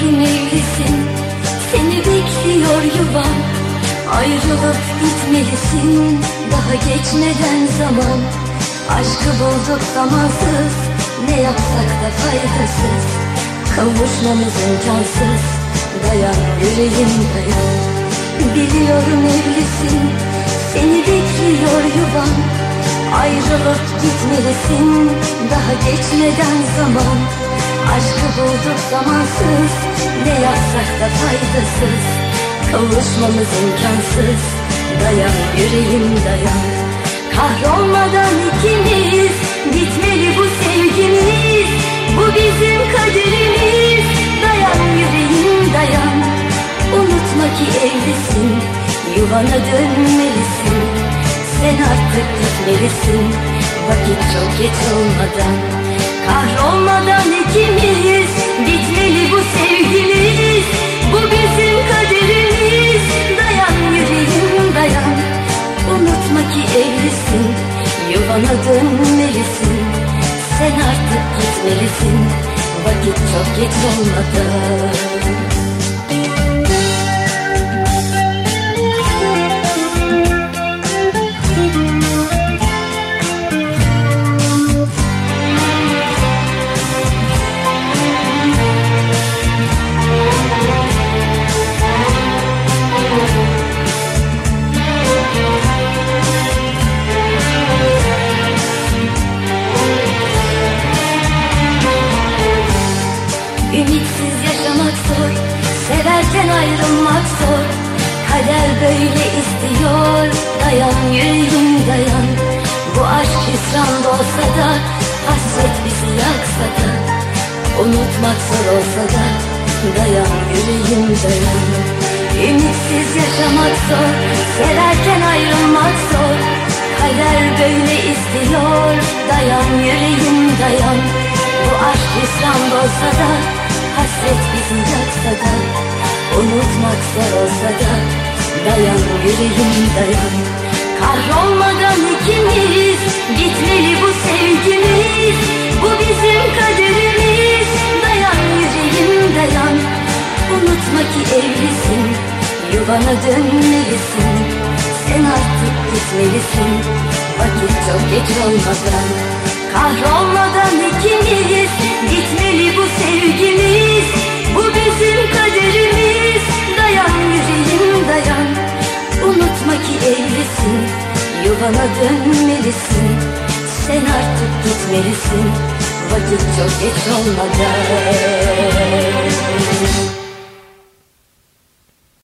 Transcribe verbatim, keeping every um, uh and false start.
Biliyorum evlisin, seni bekliyor yuvan. Ayrılıp gitmelisin, daha geçmeden zaman. Aşkı bulduk zamansız, ne yapsak da faydasız. Kavuşmamız imkansız, dayan yüreğim dayan. Biliyorum evlisin, seni bekliyor yuvan. Ayrılıp gitmelisin, daha geçmeden zaman. Aşkı bulduk zamansız, ne yapsak da faydasız. Kavuşmamız imkansız, dayan yüreğim dayan. Kahrolmadan ikimiz, bitmeli bu sevgimiz. Bu bizim kaderimiz, dayan yüreğim dayan. Unutma ki evlisin, yuvana dönmelisin. Sen artık gitmelisin, vakit çok geç olmadan. Kahrolmadan ikimiz, bitmeli bu sevgimiz. Bu bizim kaderimiz, dayan yüreğim dayan. Unutma ki evlisin, yuvana dönmelisin. Sen artık gitmelisin, vakit çok geç olmadan. Ümitsiz yaşamak zor, severken ayrılmak zor. Kader böyle istiyor, dayan yüreğim dayan. Bu aşk hüsran olsa da, hasret bizi yaksa da. Unutmak zor olsa da, dayan yüreğim dayan. Ümitsiz yaşamak zor, severken ayrılmak zor. Kader böyle istiyor, dayan yüreğim dayan. Bu aşk hüsran olsa da, hasret bizi yaksa da. Unutmak zor olsa da, dayan yüreğim dayan. Kahrolmadan ikimiz, gitmeli bu sevgimiz. Bu bizim kaderimiz, dayan yüreğim dayan. Unutma ki evlisin, yuvana dönmelisin. Sen artık gitmelisin, vakit çok geç olmadan. Kahrolmadan ikimiz, gitmeli bu sevgimiz. Bu bizim kaderimiz, dayan yüreğim dayan. Unutma ki evlisin, yuvana dönmelisin. Sen artık gitmelisin, vakit çok geç olmadan.